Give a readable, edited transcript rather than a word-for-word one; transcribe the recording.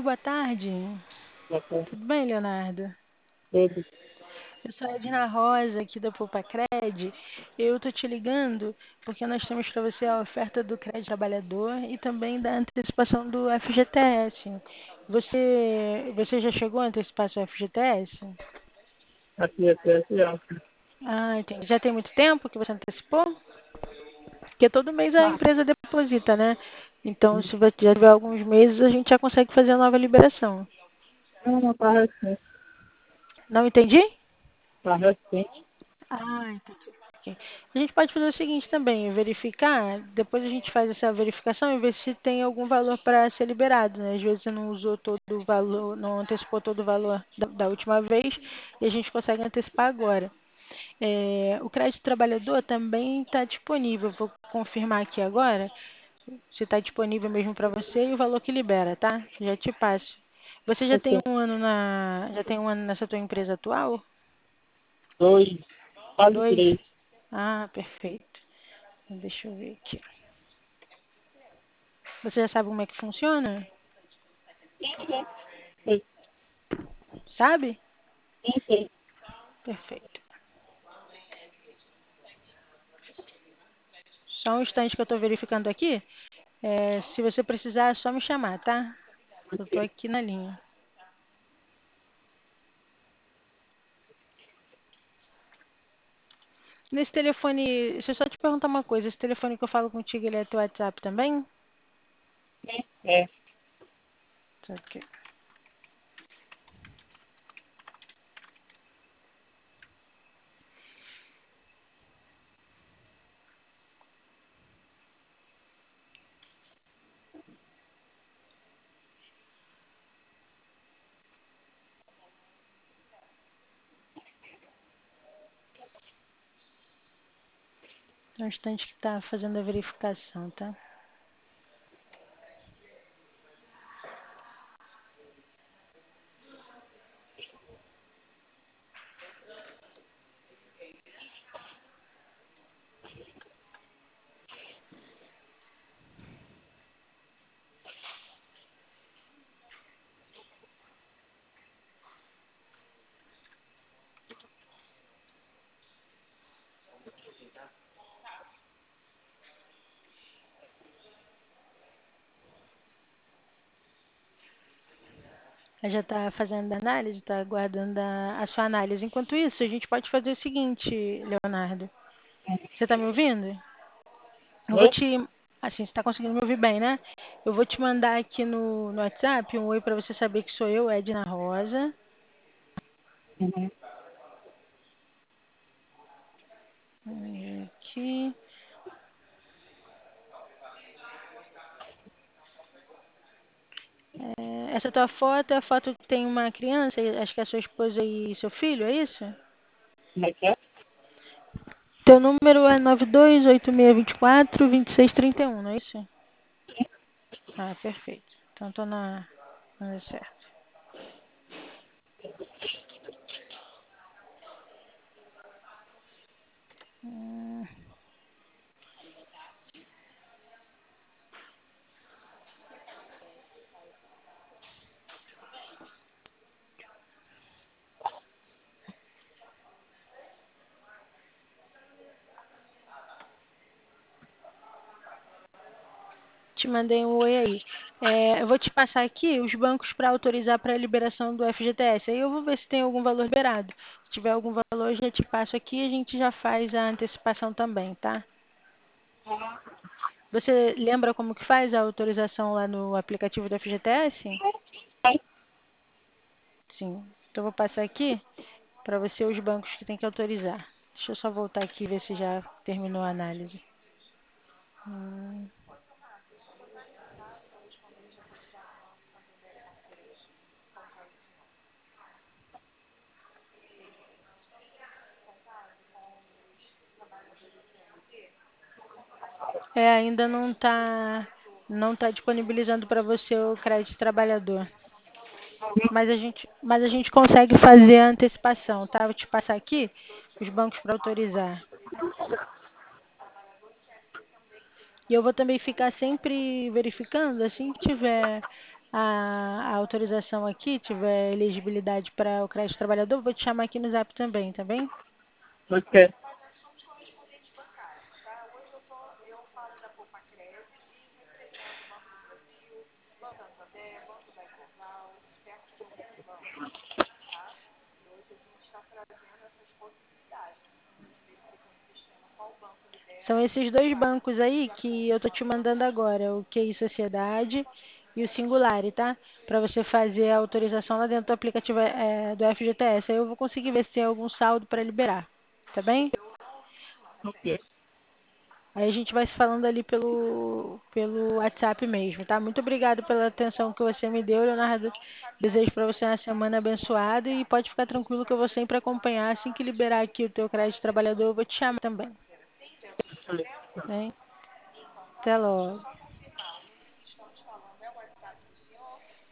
Oi, boa tarde. Bacana. Tudo bem, Leonardo? Tudo. Eu sou a Edna Rosa, aqui da Poupa Cred. Eu tô te ligando porque nós temos para você a oferta do crédito trabalhador e também da antecipação do FGTS. Você já chegou a antecipar seu FGTS? Aqui até já. Ah, entendi. Já tem muito tempo que você antecipou? Porque todo mês a Ah, empresa deposita, né? Então, se você já tiver alguns meses, a gente já consegue fazer a nova liberação. não, tá recente. Não entendi? Tá recente. Ah, entendi. Ok. A gente pode fazer o seguinte também, verificar, depois a gente faz essa verificação e ver se tem algum valor para ser liberado, né? Às vezes você não usou todo o valor, não antecipou todo o valor da última vez e a gente consegue antecipar agora. O crédito trabalhador também está disponível, vou confirmar aqui agora se está disponível mesmo para você e o valor que libera, tá? Já te passo. Você já tem Ok. já tem um ano nessa tua empresa atual? Dois, quase Dois? três. Ah, perfeito. Deixa eu ver aqui. Você já sabe como é que funciona? Sim, Sabe? sim, sim. Perfeito. Só um instante que eu estou verificando aqui. Se você precisar, é só me chamar, tá? Eu estou Ok. aqui na linha. Nesse telefone, deixa eu só te perguntar uma coisa. Esse telefone que eu falo contigo, ele é teu WhatsApp também? É, Ok. Um instante que está fazendo a verificação, tá? Ela já está fazendo a análise, está aguardando a sua análise. Enquanto isso, a gente pode fazer o seguinte, Leonardo. Você está me ouvindo? Eu vou oi? te. Assim, você está conseguindo me ouvir bem, né? Eu vou te mandar aqui no WhatsApp um oi para você saber que sou eu, Edna Rosa. Uhum. Aqui. Essa tua foto é a foto que tem uma criança, acho que é a sua esposa e seu filho, é isso? Como é que é? Teu número é 9286242631, não é isso? Ah, perfeito. Então tô na certo. Hum, Te mandei um oi aí. Eu vou te passar aqui os bancos para autorizar para a liberação do FGTS. Aí eu vou ver se tem algum valor liberado. Se tiver algum valor, eu já te passo aqui e a gente já faz a antecipação também, tá? Você lembra como que faz a autorização lá no aplicativo do FGTS? Sim. Então eu vou passar aqui para você os bancos que tem que autorizar. Deixa eu só voltar aqui e ver se já terminou a análise. Hum, ainda não tá disponibilizando para você o crédito trabalhador. Mas a gente consegue fazer a antecipação, tá? Vou te passar aqui os bancos para autorizar. E eu vou também ficar sempre verificando, assim que tiver a autorização aqui, tiver elegibilidade para o crédito trabalhador, vou te chamar aqui no Zap também, tá bem? Ok. São esses dois bancos aí que eu tô te mandando agora, o QI Sociedade e o Singulari, tá? Para você fazer a autorização lá dentro do aplicativo do FGTS. Aí eu vou conseguir ver se tem algum saldo para liberar, tá bem? Ok. Aí a gente vai se falando ali pelo WhatsApp mesmo, tá? Muito obrigado pela atenção que você me deu, Leonardo. Desejo para você uma semana abençoada e pode ficar tranquilo que eu vou sempre acompanhar. Assim que liberar aqui o teu crédito trabalhador, eu vou te chamar também, tá bem? Até logo.